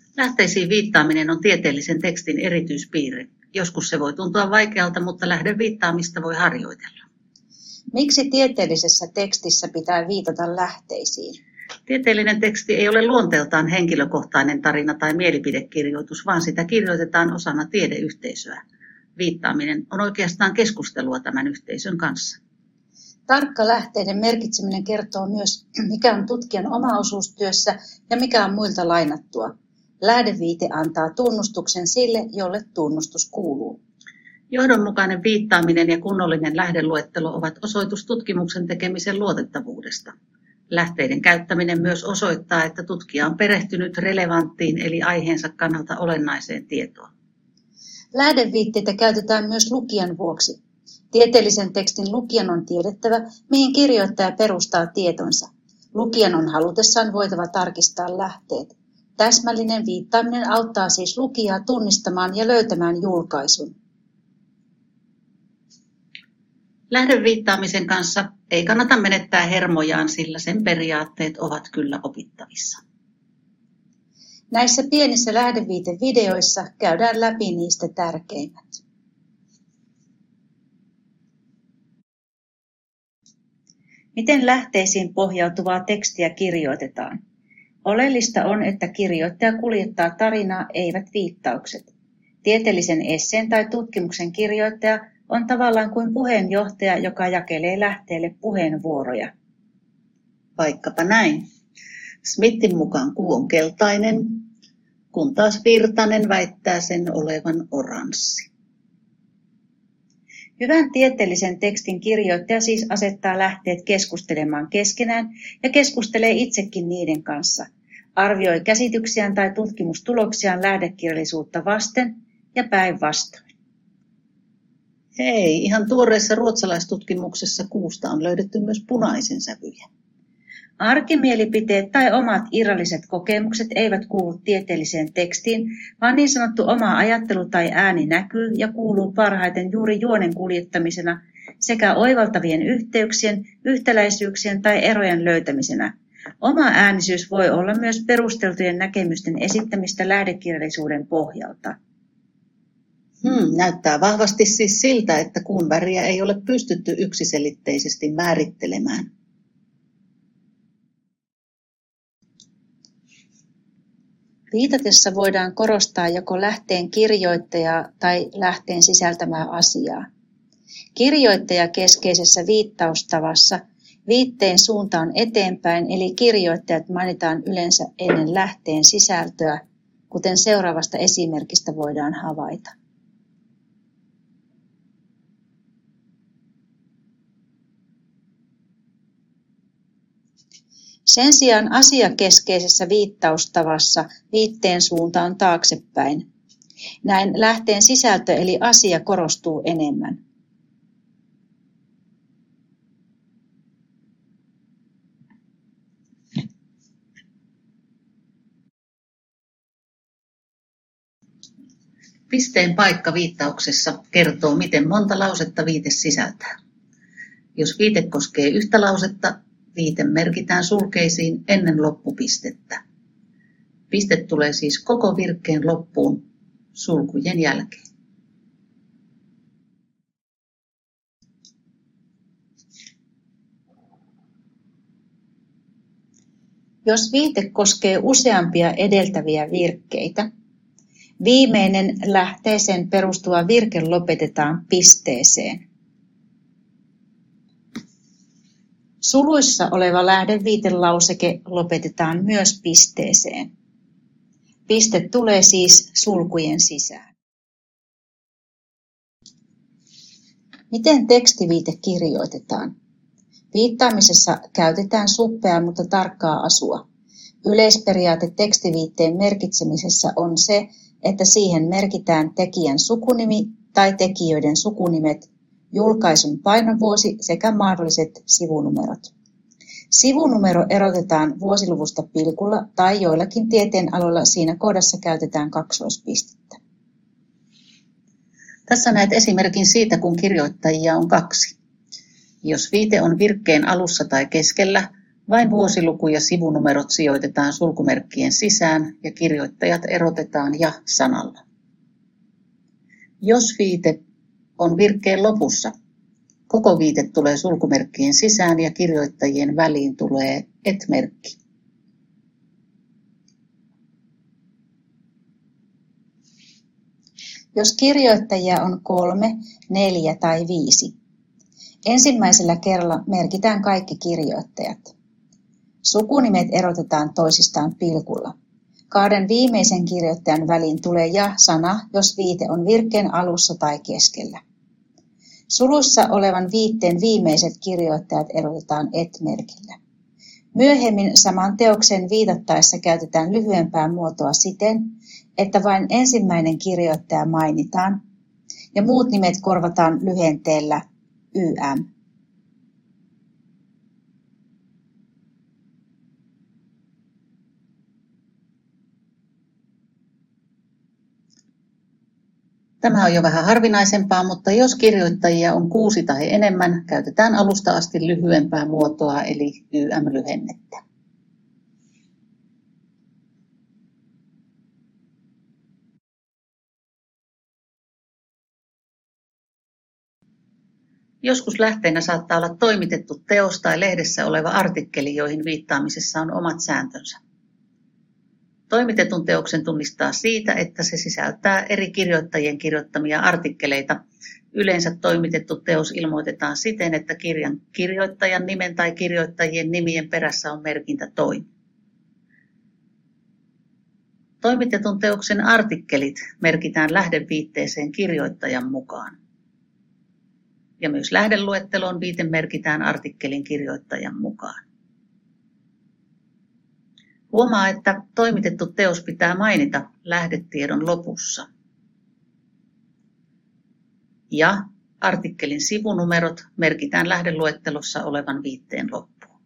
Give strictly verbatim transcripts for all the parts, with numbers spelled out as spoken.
Lähteisiin viittaaminen on tieteellisen tekstin erityispiirre. Joskus se voi tuntua vaikealta, mutta lähdeviittaamista voi harjoitella. Miksi tieteellisessä tekstissä pitää viitata lähteisiin? Tieteellinen teksti ei ole luonteeltaan henkilökohtainen tarina tai mielipidekirjoitus, vaan sitä kirjoitetaan osana tiedeyhteisöä. Viittaaminen on oikeastaan keskustelua tämän yhteisön kanssa. Tarkka lähteiden merkitseminen kertoo myös, mikä on tutkijan oma osuus työssä ja mikä on muilta lainattua. Lähdeviite antaa tunnustuksen sille, jolle tunnustus kuuluu. Johdonmukainen viittaaminen ja kunnollinen lähdeluettelo ovat osoitus tutkimuksen tekemisen luotettavuudesta. Lähteiden käyttäminen myös osoittaa, että tutkija on perehtynyt relevanttiin eli aiheensa kannalta olennaiseen tietoon. Lähdeviitteitä käytetään myös lukijan vuoksi. Tieteellisen tekstin lukijan on tiedettävä, mihin kirjoittaja perustaa tietonsa. Lukijan on halutessaan voitava tarkistaa lähteet. Täsmällinen viittaaminen auttaa siis lukijaa tunnistamaan ja löytämään julkaisun. Lähdeviittaamisen kanssa ei kannata menettää hermojaan, sillä sen periaatteet ovat kyllä opittavissa. Näissä pienissä lähdeviitevideoissa käydään läpi niistä tärkeimmät. Miten lähteisiin pohjautuvaa tekstiä kirjoitetaan? Oleellista on, että kirjoittaja kuljettaa tarinaa, eivät viittaukset. Tieteellisen esseen tai tutkimuksen kirjoittaja on tavallaan kuin puheenjohtaja, joka jakelee lähteelle puheenvuoroja. Vaikkapa näin. Smithin mukaan kuu on keltainen, kun taas Virtanen väittää sen olevan oranssi. Hyvän tieteellisen tekstin kirjoittaja siis asettaa lähteet keskustelemaan keskenään ja keskustelee itsekin niiden kanssa. Arvioi käsityksiään tai tutkimustuloksiaan lähdekirjallisuutta vasten ja päinvastoin. Hei, ihan tuoreessa ruotsalaistutkimuksessa kuusta on löydetty myös punaisen sävyjä. Arkimielipiteet tai omat irralliset kokemukset eivät kuulu tieteelliseen tekstiin, vaan niin sanottu oma ajattelu tai ääni näkyy ja kuuluu parhaiten juuri juonen kuljettamisena sekä oivaltavien yhteyksien, yhtäläisyyksien tai erojen löytämisenä. Oma äänisyys voi olla myös perusteltujen näkemysten esittämistä lähdekirjallisuuden pohjalta. Hmm, näyttää vahvasti siis siltä, että kuun väriä ei ole pystytty yksiselitteisesti määrittelemään. Viitatessa voidaan korostaa joko lähteen kirjoittajaa tai lähteen sisältämää asiaa. Kirjoittajakeskeisessä viittaustavassa viitteen suunta on eteenpäin, eli kirjoittajat mainitaan yleensä ennen lähteen sisältöä, kuten seuraavasta esimerkistä voidaan havaita. Sen sijaan asiakeskeisessä viittaustavassa viitteen suunta on taaksepäin. Näin lähteen sisältö eli asia korostuu enemmän. Pisteen paikka viittauksessa kertoo, miten monta lausetta viite sisältää. Jos viite koskee yhtä lausetta, viite merkitään sulkeisiin ennen loppupistettä. Piste tulee siis koko virkkeen loppuun sulkujen jälkeen. Jos viite koskee useampia edeltäviä virkkeitä, viimeinen lähteeseen perustuva virke lopetetaan pisteeseen. Suluissa oleva lähdeviitelauseke lopetetaan myös pisteeseen. Piste tulee siis sulkujen sisään. Miten tekstiviite kirjoitetaan? Viittaamisessa käytetään suppeaa, mutta tarkkaa asua. Yleisperiaate tekstiviitteen merkitsemisessä on se, että siihen merkitään tekijän sukunimi tai tekijöiden sukunimet, julkaisun painovuosi sekä mahdolliset sivunumerot. Sivunumero erotetaan vuosiluvusta pilkulla tai joillakin tieteenaloilla siinä kohdassa käytetään kaksoispistettä. Tässä näet esimerkin siitä, kun kirjoittajia on kaksi. Jos viite on virkkeen alussa tai keskellä, Vain vuosiluku ja sivunumerot sijoitetaan sulkumerkkien sisään ja kirjoittajat erotetaan ja-sanalla. Jos viite on virkkeen lopussa, koko viite tulee sulkumerkkien sisään ja kirjoittajien väliin tulee et-merkki. Jos kirjoittajia on kolme, neljä tai viisi, ensimmäisellä kerralla merkitään kaikki kirjoittajat. Sukunimet erotetaan toisistaan pilkulla. Kahden viimeisen kirjoittajan väliin tulee ja-sana, jos viite on virkkeen alussa tai keskellä. Suluissa olevan viitteen viimeiset kirjoittajat erotetaan et-merkillä. Myöhemmin saman teoksen viitattaessa käytetään lyhyempää muotoa siten, että vain ensimmäinen kirjoittaja mainitaan ja muut nimet korvataan lyhenteellä ym. Tämä on jo vähän harvinaisempaa, mutta jos kirjoittajia on kuusi tai enemmän, käytetään alusta asti lyhyempää muotoa eli ym-lyhennettä. Joskus lähteenä saattaa olla toimitettu teos tai lehdessä oleva artikkeli, joihin viittaamisessa on omat sääntönsä. Toimitetun teoksen tunnistaa siitä, että se sisältää eri kirjoittajien kirjoittamia artikkeleita. Yleensä toimitettu teos ilmoitetaan siten, että kirjan kirjoittajan nimen tai kirjoittajien nimien perässä on merkintä toimi. Toimitetun teoksen artikkelit merkitään lähdeviitteeseen kirjoittajan mukaan. Ja myös lähdeluetteloon viite merkitään artikkelin kirjoittajan mukaan. Huomaa, että toimitettu teos pitää mainita lähdetiedon lopussa. Ja artikkelin sivunumerot merkitään lähdeluettelossa olevan viitteen loppuun.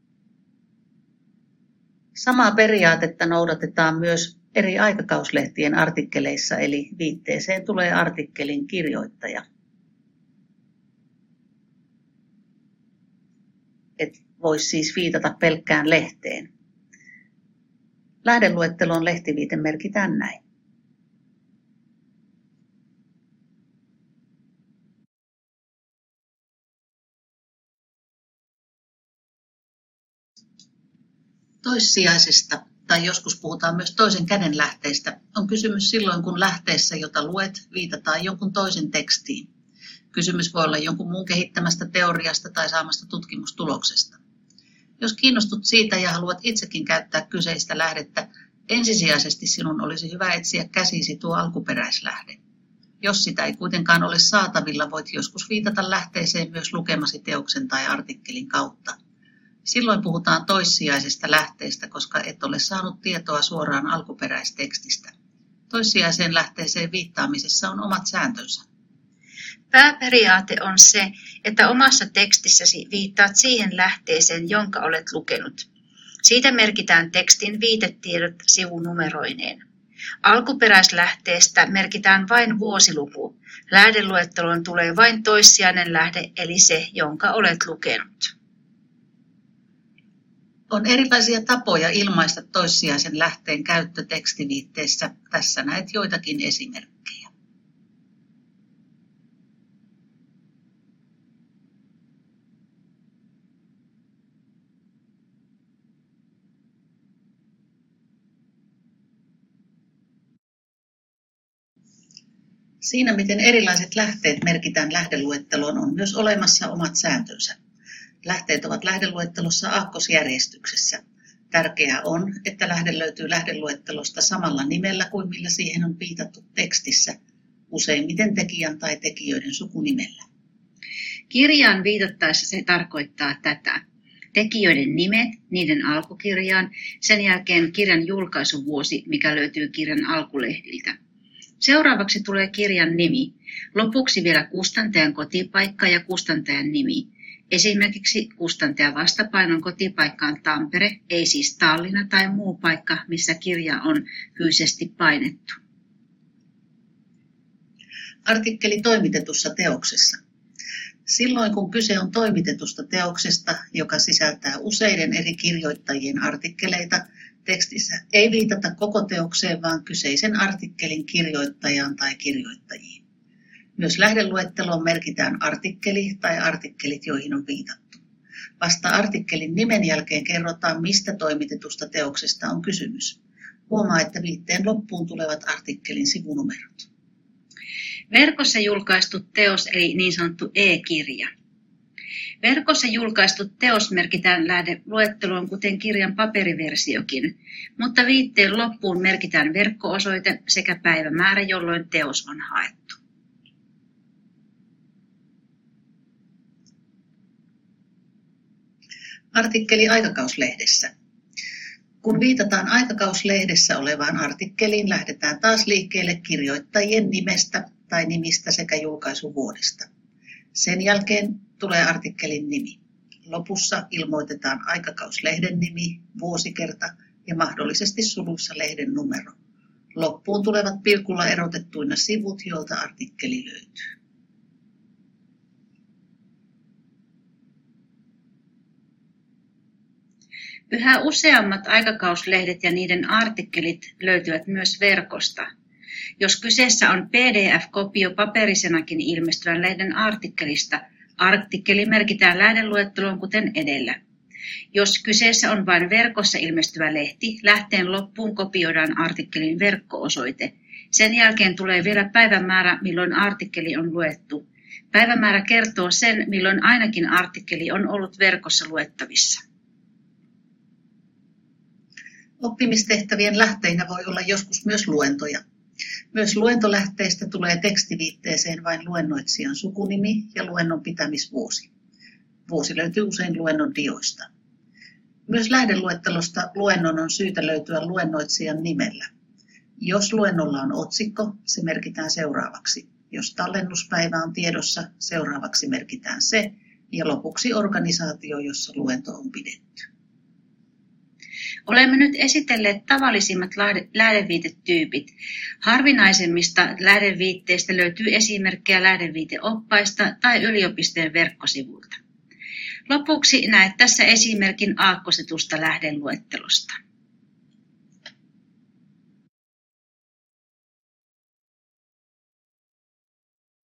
Samaa periaatetta noudatetaan myös eri aikakauslehtien artikkeleissa, eli viitteeseen tulee artikkelin kirjoittaja. Et voisi siis viitata pelkkään lehteen. Lähdeluetteloon lehtiviite merkitään näin. Toissijaisesta, tai joskus puhutaan myös toisen käden lähteistä, on kysymys silloin, kun lähteessä, jota luet, viitataan jonkun toisen tekstiin. Kysymys voi olla jonkun muun kehittämästä teoriasta tai saamasta tutkimustuloksesta. Jos kiinnostut siitä ja haluat itsekin käyttää kyseistä lähdettä, ensisijaisesti sinun olisi hyvä etsiä käsisi tuo alkuperäislähde. Jos sitä ei kuitenkaan ole saatavilla, voit joskus viitata lähteeseen myös lukemasi teoksen tai artikkelin kautta. Silloin puhutaan toissijaisesta lähteestä, koska et ole saanut tietoa suoraan alkuperäistekstistä. Toissijaiseen lähteeseen viittaamisessa on omat sääntönsä. Pääperiaate on se, että omassa tekstissäsi viittaat siihen lähteeseen, jonka olet lukenut. Siitä merkitään tekstin viitetiedot sivunumeroineen. Alkuperäislähteestä merkitään vain vuosiluku. Lähdeluetteloon tulee vain toissijainen lähde, eli se, jonka olet lukenut. On erilaisia tapoja ilmaista toissijaisen lähteen käyttö tekstiviitteessä. Tässä näet joitakin esimerkkejä. Siinä, miten erilaiset lähteet merkitään lähdeluetteloon, on myös olemassa omat sääntönsä. Lähteet ovat lähdeluettelossa aakkosjärjestyksessä. Tärkeää on, että lähde löytyy lähdeluettelosta samalla nimellä kuin millä siihen on viitattu tekstissä, useimmiten tekijän tai tekijöiden sukunimellä. Kirjaan viitattaessa se tarkoittaa tätä. Tekijöiden nimet, niiden alkukirjaan, sen jälkeen kirjan julkaisuvuosi, mikä löytyy kirjan alkulehdiltä. Seuraavaksi tulee kirjan nimi, lopuksi vielä kustantajan kotipaikka ja kustantajan nimi. Esimerkiksi kustantajan vastapainon kotipaikka on Tampere, ei siis Tallinna tai muu paikka, missä kirja on fyysisesti painettu. Artikkeli toimitetussa teoksessa. Silloin kun kyse on toimitetusta teoksesta, joka sisältää useiden eri kirjoittajien artikkeleita, tekstissä ei viitata koko teokseen, vaan kyseisen artikkelin kirjoittajaan tai kirjoittajiin. Myös lähdeluetteloon merkitään artikkeli tai artikkelit, joihin on viitattu. Vasta artikkelin nimen jälkeen kerrotaan, mistä toimitetusta teoksesta on kysymys. Huomaa, että viitteen loppuun tulevat artikkelin sivunumerot. Verkossa julkaistu teos eli niin sanottu e-kirja. Verkossa julkaistu teos merkitään lähdeluetteloon, kuten kirjan paperiversiokin, mutta viitteen loppuun merkitään verkko-osoite sekä päivämäärä, jolloin teos on haettu. Artikkeli aikakauslehdessä. Kun viitataan aikakauslehdessä olevaan artikkeliin, lähdetään taas liikkeelle kirjoittajien nimestä tai nimistä sekä julkaisuvuodesta. Sen jälkeen tulee artikkelin nimi. Lopussa ilmoitetaan aikakauslehden nimi, vuosikerta ja mahdollisesti suluissa lehden numero. Loppuun tulevat pilkulla erotettuina sivut, joilta artikkeli löytyy. Yhä useammat aikakauslehdet ja niiden artikkelit löytyvät myös verkosta. Jos kyseessä on P D F-kopio paperisenakin ilmestyvän lehden artikkelista, artikkeli merkitään lähdeluetteloon kuten edellä. Jos kyseessä on vain verkossa ilmestyvä lehti, lähteen loppuun kopioidaan artikkelin verkko-osoite. Sen jälkeen tulee vielä päivämäärä, milloin artikkeli on luettu. Päivämäärä kertoo sen, milloin ainakin artikkeli on ollut verkossa luettavissa. Oppimistehtävien lähteinä voi olla joskus myös luentoja. Myös luentolähteistä tulee tekstiviitteeseen vain luennoitsijan sukunimi ja luennon pitämisvuosi. Vuosi löytyy usein luennon dioista. Myös lähdeluettelosta luennon on syytä löytyä luennoitsijan nimellä. Jos luennolla on otsikko, se merkitään seuraavaksi. Jos tallennuspäivä on tiedossa, seuraavaksi merkitään se ja lopuksi organisaatio, jossa luento on pidetty. Olemme nyt esitelleet tavallisimmat lähdeviitetyypit. Harvinaisemmista lähdeviitteistä löytyy esimerkkejä lähdeviiteoppaista tai yliopistojen verkkosivulta. Lopuksi näet tässä esimerkin aakkostetusta lähdeluettelosta.